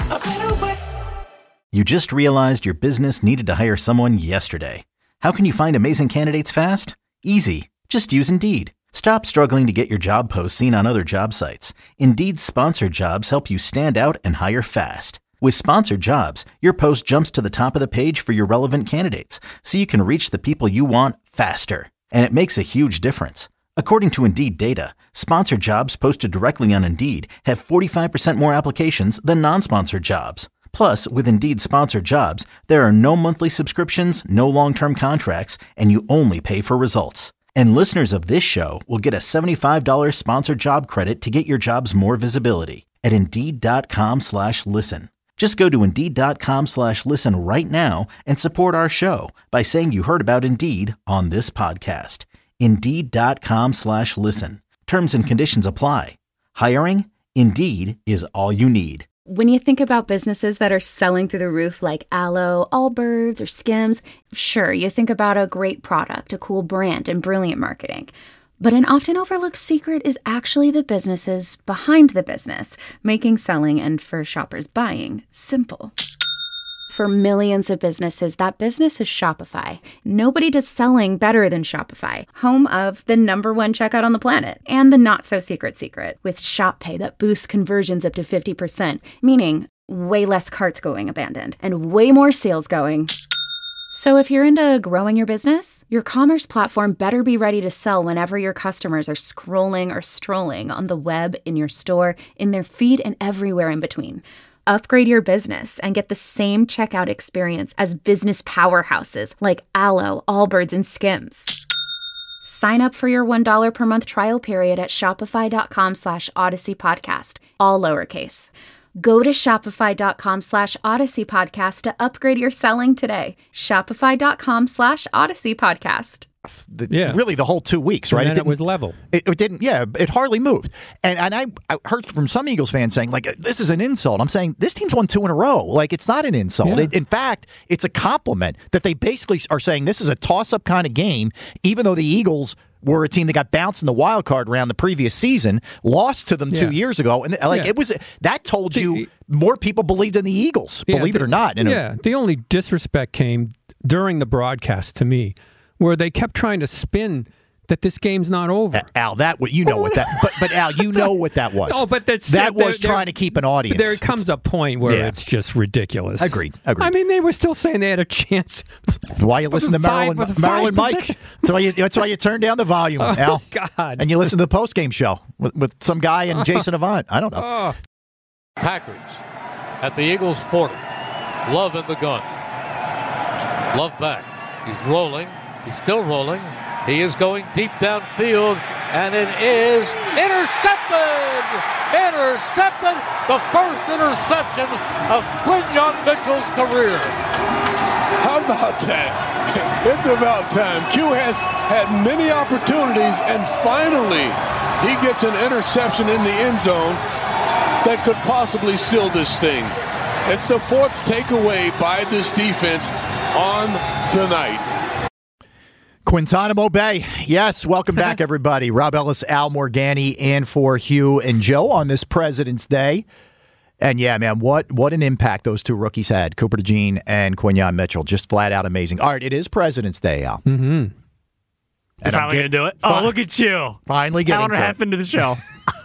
S1: You just realized your business needed to hire someone yesterday. How can you find amazing candidates fast? Easy. Just use Indeed. Stop struggling to get your job posts seen on other job sites. Indeed's sponsored jobs help you stand out and hire fast. With sponsored jobs, your post jumps to the top of the page for your relevant candidates, so you can reach the people you want faster. And it makes a huge difference. According to Indeed data, sponsored jobs posted directly on Indeed have 45% more applications than non-sponsored jobs. Plus, with Indeed sponsored jobs, there are no monthly subscriptions, no long-term contracts, and you only pay for results. And listeners of this show will get a $75 sponsored job credit to get your jobs more visibility at Indeed.com/listen. Just go to Indeed.com/listen right now and support our show by saying you heard about Indeed on this podcast. Indeed.com/listen. Terms and conditions apply. Hiring? Indeed is all you need.
S17: When you think about businesses that are selling through the roof like Aloe, Allbirds, or Skims, sure, you think about a great product, a cool brand, and brilliant marketing. But an often overlooked secret is actually the businesses behind the business, making selling and, for shoppers, buying simple. For millions of businesses, that business is Shopify. Nobody does selling better than Shopify, home of the #1 checkout on the planet, and the not-so-secret secret, with Shop Pay that boosts conversions up to 50%, meaning way less carts going abandoned, and way more sales going. So if you're into growing your business, your commerce platform better be ready to sell whenever your customers are scrolling or strolling on the web, in your store, in their feed, and everywhere in between. Upgrade your business and get the same checkout experience as business powerhouses like Aloe, Allbirds, and Skims. Sign up for your $1 per month trial period at shopify.com/Odyssey Podcast, all lowercase. Go to shopify.com/Odyssey Podcast to upgrade your selling today. Shopify.com/Odyssey Podcast.
S8: Really the whole 2 weeks, right?
S9: And it was level.
S8: It didn't, it hardly moved. And I heard from some Eagles fans saying, like, this is an insult. I'm saying this team's won 2 in a row. Like, it's not an insult.
S9: Yeah.
S8: In fact, it's a compliment that they basically are saying this is a toss-up kind of game, even though the Eagles were a team that got bounced in the wild card round the previous season, lost to them 2 years ago. And it was that told you more people believed in the Eagles, believe it or not.
S9: The only disrespect came during the broadcast to me, where they kept trying to spin that this game's not over.
S8: Al, you know what that. But Al, you know what that was.
S9: Oh, but
S8: that was trying to keep an audience.
S9: There comes a point where it's just ridiculous.
S8: Agreed.
S9: I mean, they were still saying they had a chance.
S8: Why you listen to Maryland Mike? That's why you turn down the volume, Al.
S9: God.
S8: And you listen to the post-game show with some guy and Jason Avant. I don't know.
S6: Packers at the Eagles' 40. Love in the gun. Love back. He's rolling. He's still rolling. He is going deep downfield, and it is intercepted! Intercepted! The first interception of Quinyon Mitchell's career.
S7: How about that? It's about time. Q has had many opportunities, and finally he gets an interception in the end zone that could possibly seal this thing. It's the fourth takeaway by this defense on the night.
S8: Guantanamo Bay. Yes, welcome back, everybody. Rob Ellis, Al Morgani, and for Hugh and Joe on this President's Day. And yeah, man, what an impact those two rookies had, Cooper DeJean and Quinyon Mitchell. Just flat out amazing. All right, it is President's Day, Al.
S10: Mm-hmm. And finally going to do it. Oh, look at you.
S8: Finally getting
S10: hour and a half into the show.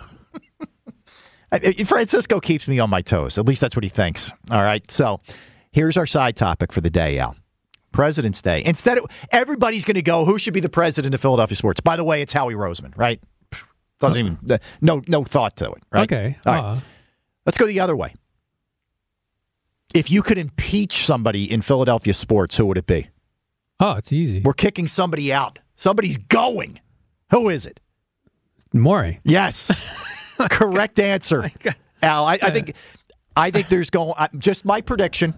S8: Francisco keeps me on my toes. At least that's what he thinks. All right, so here's our side topic for the day, Al. President's Day. Instead, everybody's going to go, who should be the president of Philadelphia sports? By the way, it's Howie Roseman, right? Doesn't even, no thought to it, right?
S9: Okay.
S8: All right. Let's go the other way. If you could impeach somebody in Philadelphia sports, who would it be?
S9: Oh, it's easy.
S8: We're kicking somebody out. Somebody's going. Who is it?
S9: Morey.
S8: Yes. Correct answer. Al, I think there's going, just my prediction,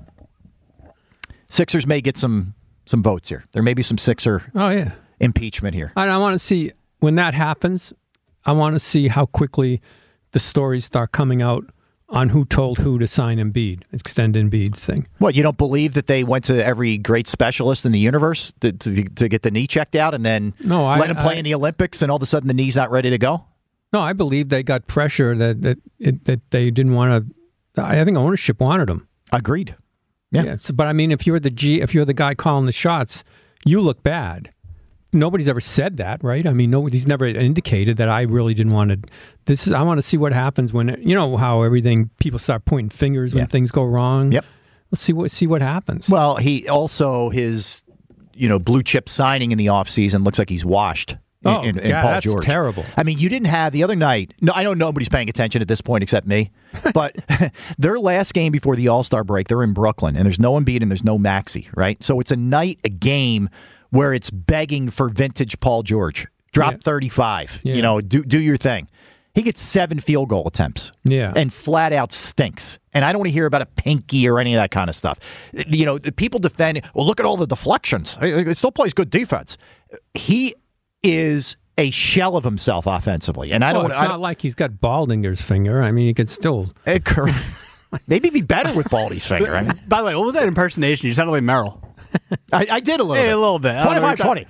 S8: Sixers may get some votes here. There may be some Sixer impeachment here.
S9: I want to see, when that happens, I want to see how quickly the stories start coming out on who told who to sign Embiid, extend Embiid's thing.
S8: What, you don't believe that they went to every great specialist in the universe to get the knee checked out and then let him play in the Olympics and all of a sudden the knee's not ready to go?
S9: No, I believe they got pressure that they didn't want to. I think ownership wanted him.
S8: Agreed. Yeah.
S9: But I mean, if you're the guy calling the shots, you look bad. Nobody's ever said that, right? I mean, nobody's never indicated that I really didn't want to. I want to see what happens when, you know, how people start pointing fingers when things go wrong.
S8: Yep.
S9: Let's see what happens.
S8: Well, his blue chip signing in the offseason looks like he's washed. In Paul George.
S9: That's terrible.
S8: I mean, you didn't have the other night. No, I know nobody's paying attention at this point except me. But their last game before the All-Star break, they're in Brooklyn, and there's no Embiid and there's no Maxey, right? So it's a game where it's begging for vintage Paul George. Drop 35.
S9: Yeah.
S8: You know, do your thing. He gets 7 field goal attempts.
S9: Yeah.
S8: And flat out stinks. And I don't want to hear about a pinky or any of that kind of stuff. You know, the people defend, well, look at all the deflections. He still plays good defense. He is a shell of himself offensively. And
S9: it's not like he's got Baldinger's finger. I mean, he could still.
S8: Maybe be better with Baldy's finger. I mean.
S10: By the way, what was that impersonation? You sounded like Merrill.
S8: I did a little bit.
S10: A little bit.
S8: 25-20,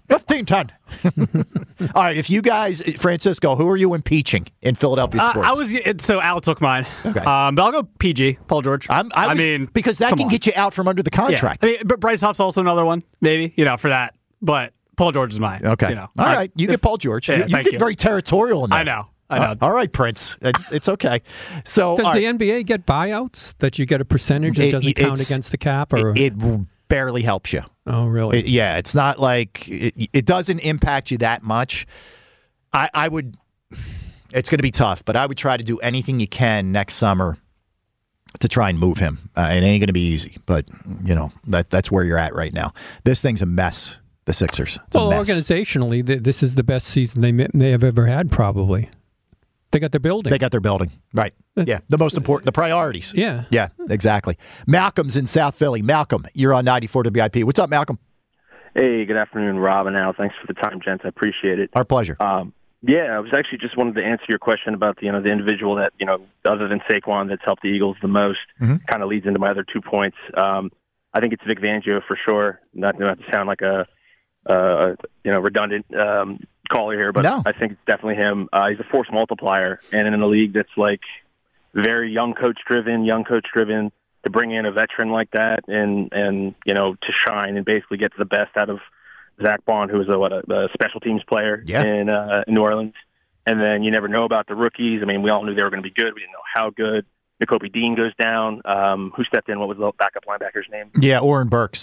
S8: 15-10. All right, if you guys, Francisco, who are you impeaching in Philadelphia sports?
S10: So Al took mine.
S8: Okay.
S10: But I'll go PG, Paul George.
S8: I mean, because that can get you out from under the contract.
S10: Yeah. I mean, but Bryce Huff's also another one, maybe, for that. But Paul George is mine.
S8: Okay. All right, you get Paul George.
S10: Yeah,
S8: you get very territorial in that.
S10: I know.
S8: All right, Prince. It's okay. So
S9: does the NBA get buyouts that you get a percentage that doesn't count against the cap? Or
S8: it barely helps you.
S9: Oh, really?
S8: It's not like it doesn't impact you that much. I would. It's going to be tough, but I would try to do anything you can next summer to try and move him. It ain't going to be easy, but that's where you're at right now. This thing's a mess. The Sixers.
S9: Organizationally, this is the best season they have ever had, probably. They got their building. Right. Yeah. The most important, the priorities. Yeah.
S8: Yeah, exactly. Malcolm's in South Philly. Malcolm, you're on 94 WIP. What's up, Malcolm?
S18: Hey, good afternoon, Rob and Al. Thanks for the time, gents. I appreciate it.
S8: Our pleasure.
S18: I was actually just wanted to answer your question about the individual that, other than Saquon, that's helped the Eagles the most.
S8: Mm-hmm.
S18: Kind of leads into my other 2 points. I think it's Vic Fangio for sure. Not to sound like a redundant caller here, but no. I think it's definitely him. He's a force multiplier, and in a league that's like very young coach driven, to bring in a veteran like that and to shine and basically get the best out of Zach Bond, who was a special teams player in New Orleans. And then you never know about the rookies. I mean, we all knew they were going to be good. We didn't know how good. Nakobe Dean goes down. Who stepped in? What was the backup linebacker's name?
S8: Yeah, Oren Burks.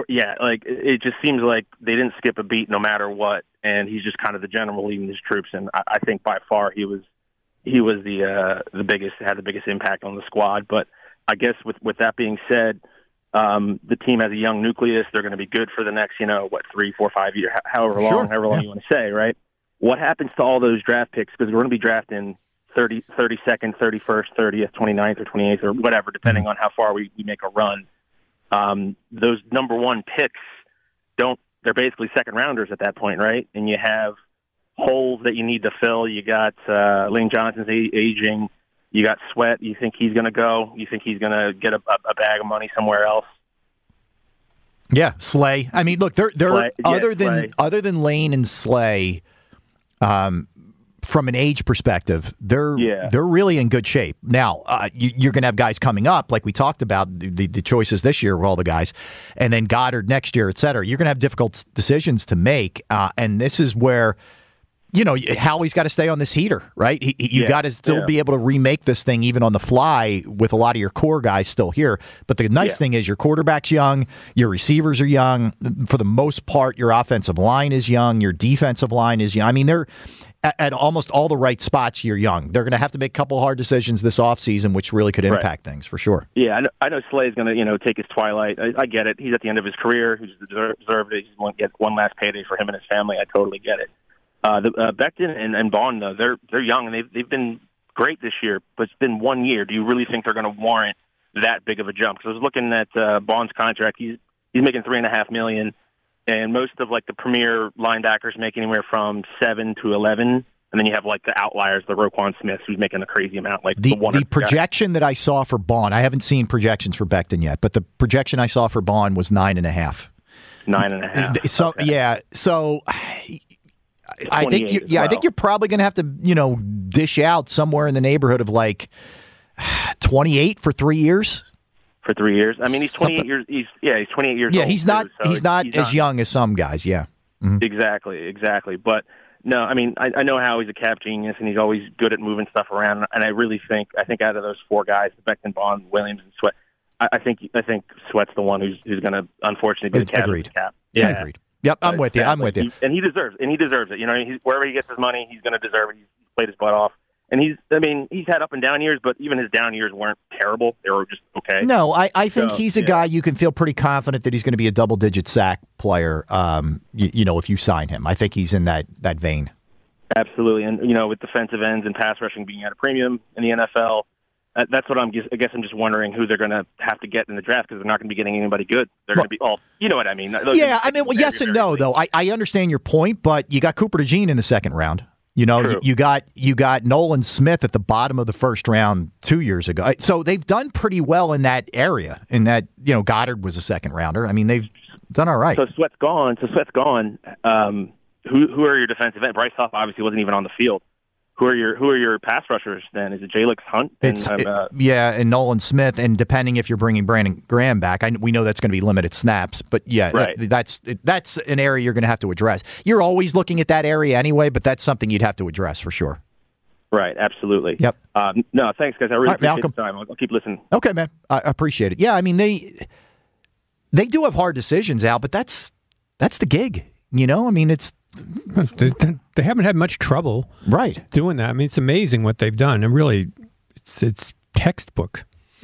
S18: It just seems like they didn't skip a beat no matter what, and he's just kind of the general leading his troops. And I think by far he was the biggest, had the biggest impact on the squad. But I guess with that being said, the team has a young nucleus. They're going to be good for the next, 3, 4, 5 years, however long you want to say, right? What happens to all those draft picks? Because we're going to be drafting 32nd, 31st, 30th, 29th, or 28th, or whatever, depending on how far we make a run. Those number one picks they're basically second rounders at that point, right? And you have holes that you need to fill. You got Lane Johnson's aging. You got Sweat. You think he's going to go? You think he's going to get a bag of money somewhere else?
S8: Yeah, Slay. I mean, look, they're
S18: Slay.
S8: Other than Lane and Slay, from an age perspective, they're really in good shape. Now, you're going to have guys coming up, like we talked about, the choices this year with all the guys, and then Goddard next year, et cetera. You're going to have difficult decisions to make, and this is where, Howie's got to stay on this heater, right? You got to still be able to remake this thing even on the fly with a lot of your core guys still here. But the nice thing is your quarterback's young, your receivers are young. For the most part, your offensive line is young, your defensive line is young. I mean, they're at almost all the right spots. You're young. They're going to have to make a couple hard decisions this offseason, which really could impact things for sure.
S18: Yeah, I know Slay's going to take his twilight. I get it. He's at the end of his career. He's deserved it. He's going to get one last payday for him and his family. I totally get it. Becton and Bond, though, they're young, and they've been great this year, but it's been 1 year. Do you really think they're going to warrant that big of a jump? Because I was looking at Bond's contract. He's making $3.5 million, and most of the premier linebackers make anywhere from 7 to 11, and then you have the outliers, the Roquan Smiths, who's making a crazy amount. The
S8: projection that I saw for Bond, I haven't seen projections for Becton yet, but the projection I saw for Bond was 9.5.
S18: 9.5.
S8: So
S18: okay.
S8: So. I think I think you're probably going to have to, dish out somewhere in the neighborhood of 28 for 3 years.
S18: For 3 years. I mean, he's 28 years. He's 28 years old.
S8: Yeah, he's not as young as some guys. Yeah. Mm-hmm.
S18: Exactly. But no, I mean, I know how he's a cap genius and he's always good at moving stuff around. And I really think out of those four guys, Becton, Bond, Williams, and Sweat, I think Sweat's the one who's going to unfortunately be the cap.
S8: Agreed. Yeah, agreed. Yep, I'm with you. And
S18: he deserves it. Wherever he gets his money, he's going to deserve it. He's played his butt off. And he's had up and down years, but even his down years weren't terrible. They were just okay.
S8: No, I think he's a guy you can feel pretty confident that he's going to be a double-digit sack player, if you sign him. I think he's in that vein.
S18: Absolutely. And, with defensive ends and pass rushing being at a premium in the NFL, that's what I'm just wondering who they're going to have to get in the draft because they're not going to be getting anybody good. They're going to be all, you know what I mean?
S8: Yes and no, though. I understand your point, but you got Cooper DeJean in the second round. You got Nolan Smith at the bottom of the first round 2 years ago. So they've done pretty well in that area. In that, Goddard was a second rounder. I mean, they've done all right.
S18: So Sweat's gone. Who are your defensive ends? Bryce Huff obviously wasn't even on the field. Who are your pass rushers then? Is it Jalix Hunt?
S8: And Nolan Smith, and depending if you're bringing Brandon Graham back, we know that's going to be limited snaps, but
S18: right.
S8: That's an area you're going to have to address. You're always looking at that area anyway, but that's something you'd have to address for sure.
S18: Right, absolutely.
S8: Yep.
S18: No, thanks, guys. I really appreciate the time. I'll keep listening.
S8: Okay, man. I appreciate it. Yeah, I mean, they do have hard decisions, Al, but that's the gig. I mean, it's...
S9: They haven't had much trouble doing that. I mean, it's amazing what they've done. And really, it's textbook.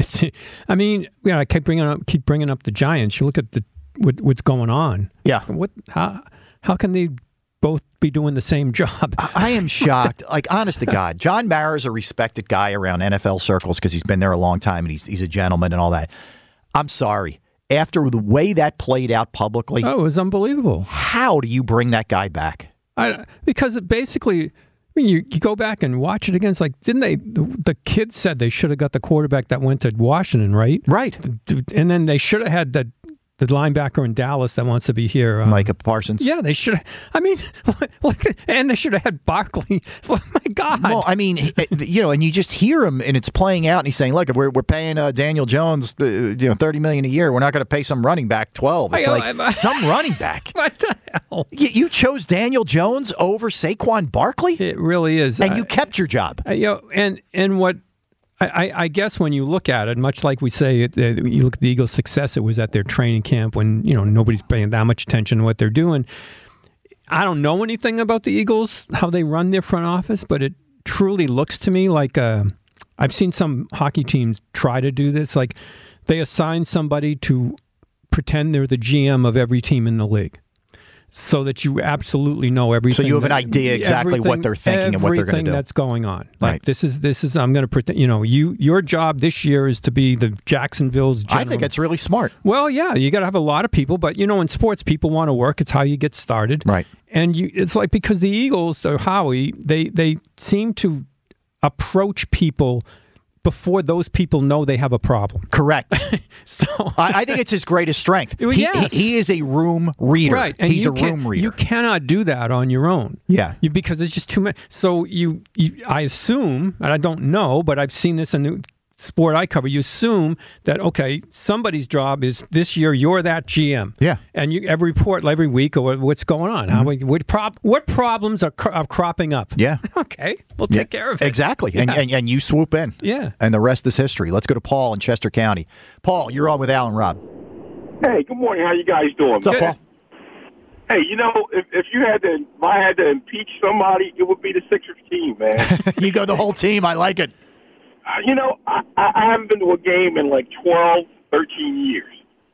S9: I keep bringing up the Giants. You look at what's going on.
S8: Yeah.
S9: How can they both be doing the same job?
S8: I am shocked. Honest to God, John Mara is a respected guy around NFL circles because he's been there a long time and he's a gentleman and all that. I'm sorry. After the way that played out publicly,
S9: it was unbelievable.
S8: How do you bring that guy back?
S9: Because you go back and watch it again. It's didn't they? The kids said they should have got the quarterback that went to Washington, right?
S8: Right.
S9: And then they should have had the linebacker in Dallas that wants to be here.
S8: Micah Parsons.
S9: Yeah, they should have. And they should have had Barkley. Oh, my God.
S8: Well, and you just hear him, and it's playing out, and he's saying, look, we're paying Daniel Jones $30 million a year. We're not going to pay some running back $12. It's some running back.
S9: What the hell?
S8: You chose Daniel Jones over Saquon Barkley?
S9: It really is.
S8: And you kept your job.
S9: And what... I guess when you look at it, much like we say, you look at the Eagles' success, it was at their training camp when nobody's paying that much attention to what they're doing. I don't know anything about the Eagles, how they run their front office, but it truly looks to me like a I've seen some hockey teams try to do this. Like they assign somebody to pretend they're the GM of every team in the league, so that you absolutely know everything.
S8: So you have an idea exactly what they're thinking and what they're going to do.
S9: Everything that's going on. Like
S8: Right.
S9: this is. I'm going to pretend. Your job this year is to be the Jacksonville's general.
S8: I think it's really smart.
S9: Well, yeah, you got to have a lot of people, but in sports, people want to work. It's how you get started.
S8: Right.
S9: And it's like because the Eagles, or Howie, they seem to approach people before those people know they have a problem.
S8: Correct.
S9: So
S8: I think it's his greatest strength.
S9: Yes.
S8: He is a room reader.
S9: Right. And
S8: He's a room reader.
S9: You cannot do that on your own.
S8: Yeah.
S9: Because it's just too many. So I assume, and I don't know, but I've seen this in the sport I cover, you assume that, okay, somebody's job is this year you're that GM.
S8: Yeah.
S9: And you every report every week or what's going on. What problems are cropping up?
S8: Yeah.
S9: Okay. We'll take care of it.
S8: Exactly.
S9: Yeah.
S8: And you swoop in.
S9: Yeah.
S8: And the rest is history. Let's go to Paul in Chester County. Paul, you're on with Al and Rob.
S19: Hey, good morning. How you guys doing?
S8: What's up, Paul?
S19: Hey, if I had to impeach somebody, it would be the Sixers team, man.
S8: You go the whole team. I like it.
S19: I haven't been to a game in like 12, 13 years.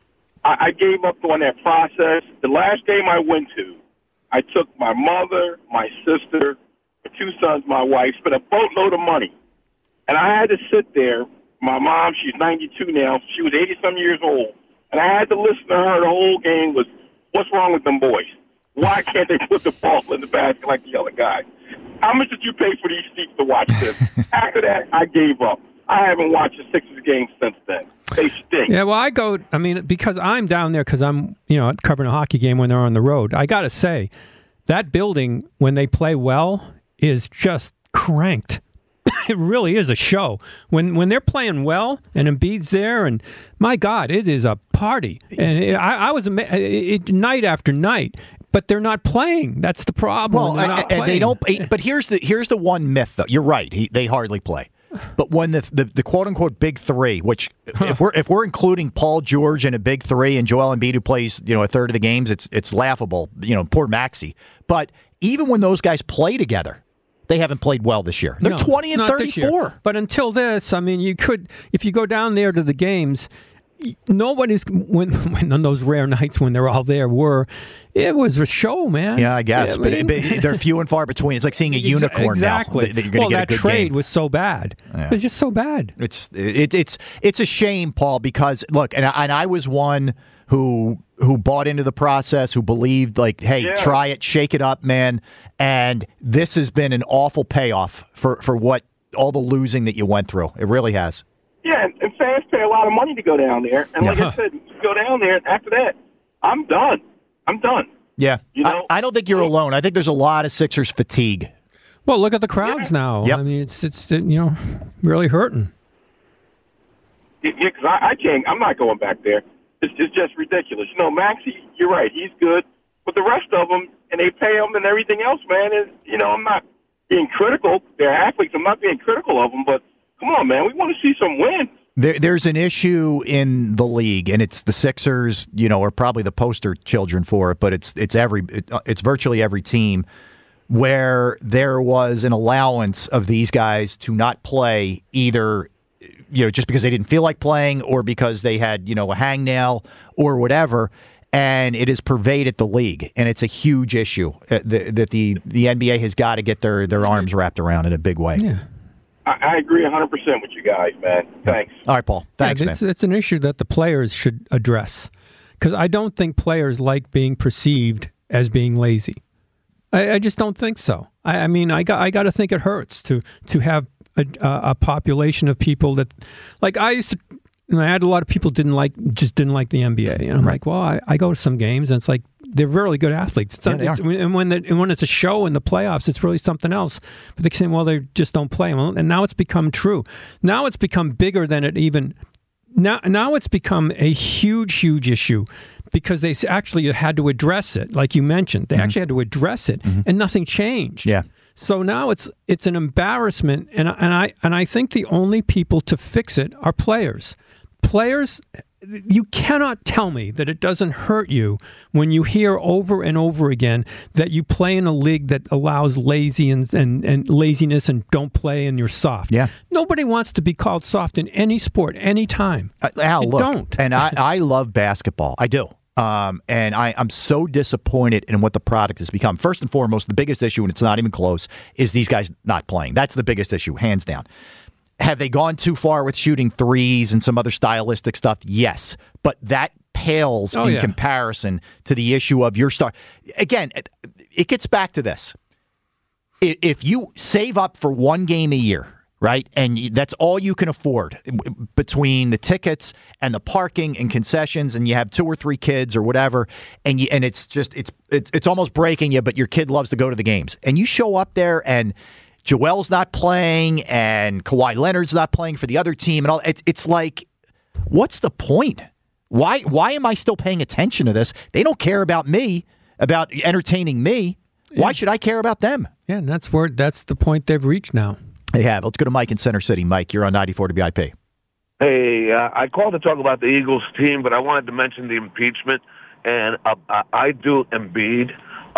S19: I gave up on that process. The last game I went to, I took my mother, my sister, my two sons, my wife, spent a boatload of money. And I had to sit there. My mom, she's 92 now. She was 80-some years old. And I had to listen to her. The whole game was, what's wrong with them boys? Why can't they put the ball in the basket like the other guys? How much did you pay for these seats to watch this? After that, I gave up. I haven't watched a Sixers game since then. They stink.
S9: Yeah, well, because I'm down there because I'm, covering a hockey game when they're on the road. I got to say, that building, when they play well, is just cranked. It really is a show. When they're playing well and Embiid's there, and my God, it is a party. And I was night after night. But they're not playing. That's the problem.
S8: Well, and they don't. But here's the one myth, though. You're right. They hardly play. But when the quote unquote big three, which if we're including Paul George in a big three and Joel Embiid who plays a third of the games, it's laughable. Poor Maxey. But even when those guys play together, they haven't played well this year. They're 20 and 34.
S9: But until this, you could, if you go down there to the games. Nobody's when on those rare nights when they're all there it was a show, man.
S8: Yeah, I guess, but they're few and far between. It's like seeing a unicorn
S9: exactly.
S8: now that you're going to get a good
S9: trade
S8: game.
S9: Was so bad. Yeah. It was just so bad.
S8: It's a shame, Paul, because look, and I was one who bought into the process, who believed hey, try it, shake it up, man. And this has been an awful payoff for what all the losing that you went through. It really has.
S19: Yeah, and fans pay a lot of money to go down there. And like I said, you go down there, and after that, I'm done.
S8: Yeah. I don't think you're alone. I think there's a lot of Sixers fatigue.
S9: Well, look at the crowds now.
S8: Yep.
S9: It's really hurting.
S19: Yeah, because I can't. I'm not going back there. It's just ridiculous. Maxey, you're right. He's good. But the rest of them, and they pay them and everything else, man, is, I'm not being critical. They're athletes. I'm not being critical of them, but come on, man. We want to see some wins.
S8: There's an issue in the league, and it's the Sixers, are probably the poster children for it, but it's virtually every team where there was an allowance of these guys to not play either, just because they didn't feel like playing or because they had, a hangnail or whatever. And it has pervaded the league, and it's a huge issue that the NBA has got to get their arms wrapped around in a big way.
S9: Yeah.
S19: I agree 100% with you guys, man. Thanks.
S8: All right, Paul. Thanks, man.
S9: It's an issue that the players should address, because I don't think players like being perceived as being lazy. I just don't think so. I got to think it hurts to have a population of people that, like I used to. I had a lot of people didn't like the NBA, and I'm like, well, I go to some games, and it's like they're really good athletes. And when it's a show in the playoffs, it's really something else. But they say, well, they just don't play. Well, and now it's become true. Now it's become bigger than it even. Now it's become a huge issue because they actually had to address it, like you mentioned. They actually had to address it, and nothing changed.
S8: Yeah.
S9: So now it's an embarrassment, and I think the only people to fix it are players. Players you cannot tell me that it doesn't hurt you when you hear over and over again that you play in a league that allows laziness and don't play and you're soft.
S8: Yeah.
S9: Nobody wants to be called soft in any sport, anytime.
S8: Al, look,
S9: don't.
S8: And I love basketball. I do. And I'm so disappointed in what the product has become. First and foremost, the biggest issue, and it's not even close, is these guys not playing. That's the biggest issue, hands down. Have they gone too far with shooting threes and some other stylistic stuff? Yes. But that pales in comparison to the issue of your star. Again, it gets back to this. If you save up for one game a year, right, and that's all you can afford between the tickets and the parking and concessions, and you have 2 or 3 kids or whatever, and it's just it's almost breaking you, but your kid loves to go to the games, and you show up there and Joel's not playing and Kawhi Leonard's not playing for the other team, and all. It's like, what's the point? Why am I still paying attention to this? They don't care about me, about entertaining me. Yeah. Why should I care about them?
S9: Yeah, and that's the point they've reached now.
S8: They have. Let's go to Mike in Center City. Mike, you're on 94 WIP.
S20: Hey, I called to talk about the Eagles team, but I wanted to mention the impeachment, and I do Embiid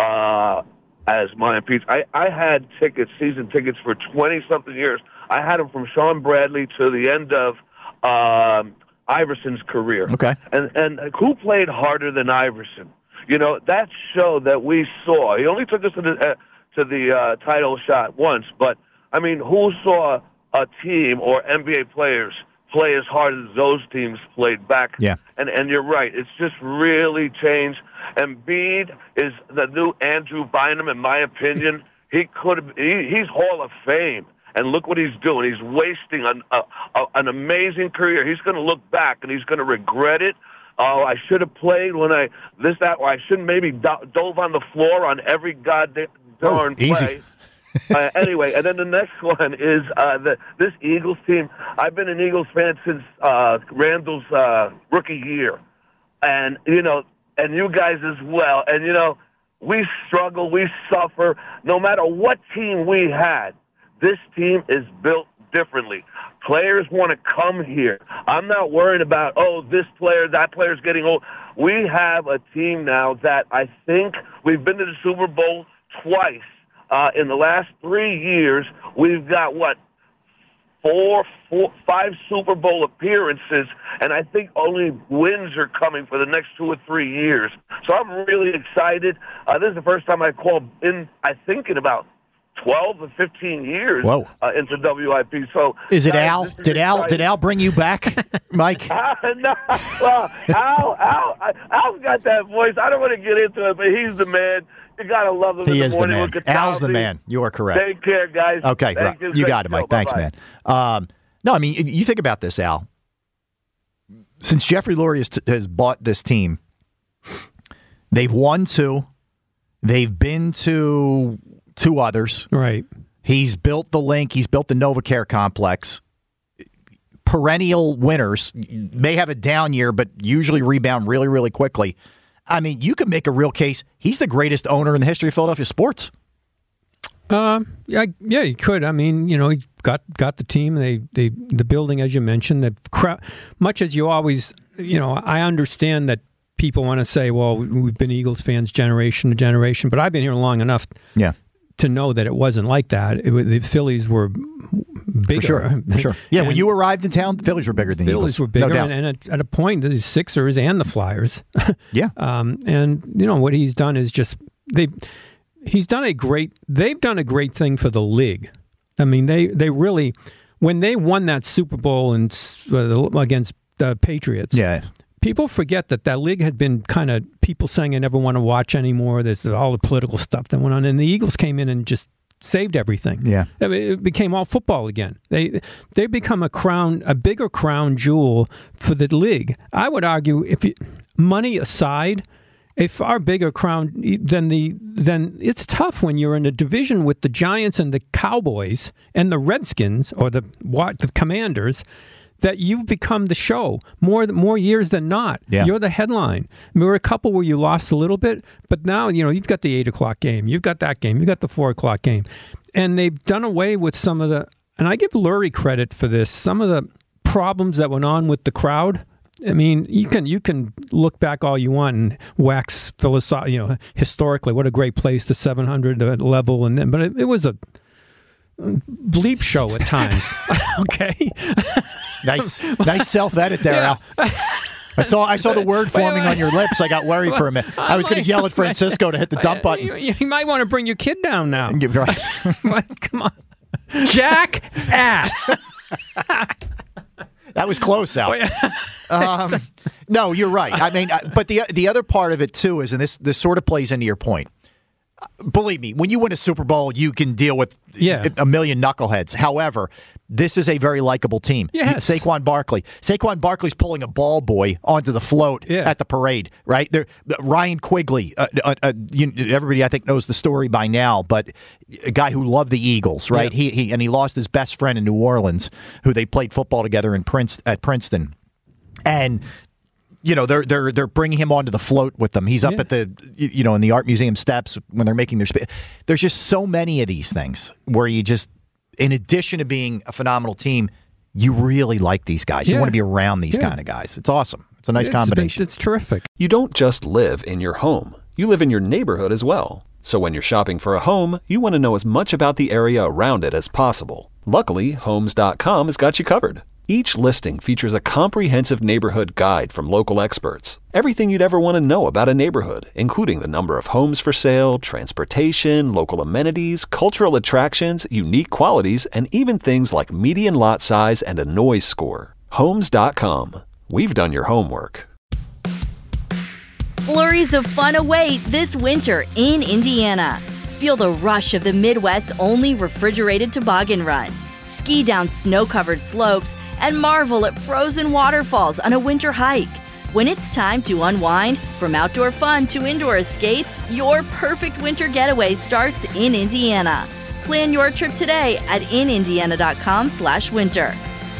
S20: as my impeachment. I had season tickets for 20-something years. I had them from Sean Bradley to the end of Iverson's career.
S8: Okay.
S20: And who played harder than Iverson? You know, that show that we saw, he only took us to the title shot once, but, I mean, who saw a team or NBA players play as hard as those teams played back?
S8: Yeah.
S20: And you're right. It's just really changed. Embiid is the new Andrew Bynum, in my opinion. He's Hall of Fame. And look what he's doing. He's wasting an amazing career. He's going to look back, and he's going to regret it. Oh, I should have played when I shouldn't maybe dove on the floor on every goddamn darn play.
S8: Easy.
S20: Anyway, and then the next one is this Eagles team. I've been an Eagles fan since Randall's rookie year. And, and you guys as well. And, we struggle, we suffer. No matter what team we had, this team is built differently. Players want to come here. I'm not worried about, this player, that player's getting old. We have a team now that I think we've been to the Super Bowl twice. In the last 3 years, we've got, 5 Super Bowl appearances, and I think only wins are coming for the next 2 or 3 years. So I'm really excited. This is the first time I called in, I think, in about 12 or 15 years into WIP. So
S8: is it Al? Did Al bring you back, Mike?
S20: No. Well, Al's got that voice. I don't want to get into it, but he's the man. You got to love him.
S8: He
S20: in
S8: is
S20: the morning.
S8: the man. Al's the man. You are correct.
S20: Take care, guys.
S8: Okay, right. You got it, Mike. Thanks, man. No, I mean, you think about this, Al. Since Jeffrey Lurie has bought this team, they've won 2. They've been to 2 others.
S9: Right.
S8: He's built the Link. He's built the NovaCare complex. Perennial winners may have a down year, but usually rebound really, really quickly. I mean, you could make a real case. He's the greatest owner in the history of Philadelphia sports.
S9: Yeah, you could. I mean, he got the team. The building, as you mentioned, the crowd. Much as you always, I understand that people want to say, well, we've been Eagles fans generation to generation, but I've been here long enough to know that it wasn't like that. The Phillies were bigger.
S8: For sure. Yeah, when you arrived in town, the Phillies were bigger than the Eagles.
S9: Phillies were bigger,
S8: no doubt.
S9: and at a point, the Sixers and the Flyers.
S8: Yeah.
S9: And, what he's done is just they've done a great thing for the league. I mean, they really, when they won that Super Bowl against the Patriots, people forget that league had been kind of people saying I never want to watch anymore. There's all the political stuff that went on, and the Eagles came in and just saved everything.
S8: Yeah,
S9: it became all football again. They become a bigger crown jewel for the league. I would argue, money aside, a far bigger crown than it's tough when you're in a division with the Giants and the Cowboys and the Redskins or the Commanders, that you've become the show more years than not.
S8: Yeah.
S9: You're the headline. I mean, there were a couple where you lost a little bit, but now you've got the 8:00 game, you've got that game, you've got the 4:00 game, and they've done away with some of the. And I give Lurie credit for this. Some of the problems that went on with the crowd. I mean, you can look back all you want and wax historically what a great place, the 700 level, but it was a bleep show at times. Okay,
S8: nice self-edit there, Al. I saw the word forming on your lips. I got worried for a minute. I was going to yell at Francisco to hit the dump button.
S9: You might want to bring your kid down now. Come on, Jack.
S8: That was close, Al. No, you're right. I mean, but the other part of it too is, and this sort of plays into your point. Believe me, when you win a Super Bowl, you can deal with a million knuckleheads. However, this is a very likable team.
S9: Yes.
S8: Saquon Barkley's pulling a ball boy onto the float at the parade, right? Ryan Quigley, everybody I think knows the story by now, but a guy who loved the Eagles, right? Yeah. He lost his best friend in New Orleans, who they played football together at Princeton, and they're bringing him onto the float with them. He's up at the in the art museum steps when they're making their there's just so many of these things where you just, in addition to being a phenomenal team, you really like these guys. You want to be around these kind of guys. It's awesome. It's a nice combination.
S9: It's terrific.
S21: You don't just live in your home. You live in your neighborhood as well. So when you're shopping for a home, you want to know as much about the area around it as possible. Luckily, Homes.com has got you covered. Each listing features a comprehensive neighborhood guide from local experts. Everything you'd ever want to know about a neighborhood, including the number of homes for sale, transportation, local amenities, cultural attractions, unique qualities, and even things like median lot size and a noise score. Homes.com. We've done your homework.
S22: Flurries of fun await this winter in Indiana. Feel the rush of the Midwest's only refrigerated toboggan run. Ski down snow-covered slopes and marvel at frozen waterfalls on a winter hike. When it's time to unwind, from outdoor fun to indoor escapes, your perfect winter getaway starts in Indiana. Plan your trip today at inindiana.com/winter.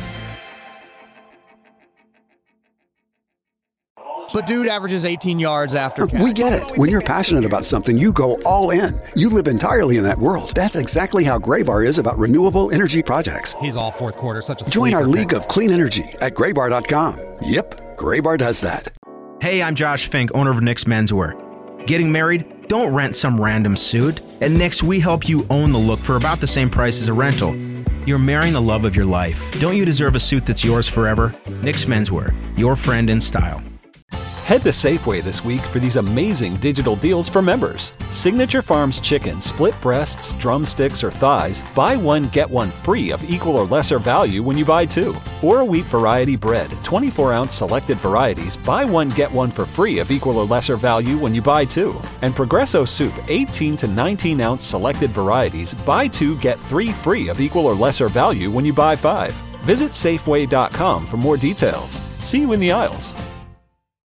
S23: But dude averages 18 yards after catch.
S24: We get it. When you're passionate about something, you go all in. You live entirely in that world. That's exactly how Graybar is about renewable energy projects.
S23: He's all fourth quarter, such a
S24: Join our league of clean energy at Graybar.com. Yep, Graybar does that.
S25: Hey, I'm Josh Fink, owner of Nick's Menswear. Getting married? Don't rent some random suit. At Nick's, we help you own the look for about the same price as a rental. You're marrying the love of your life. Don't you deserve a suit that's yours forever? Nick's Menswear, your friend in style.
S21: Head to Safeway this week for these amazing digital deals for members. Signature Farms chicken, split breasts, drumsticks, or thighs, buy one, get one free of equal or lesser value when you buy two. Or a wheat variety bread, 24-ounce selected varieties, buy one, get one for free of equal or lesser value when you buy two. And Progresso soup, 18 to 19-ounce selected varieties, buy two, get three free of equal or lesser value when you buy five. Visit Safeway.com for more details. See you in the aisles.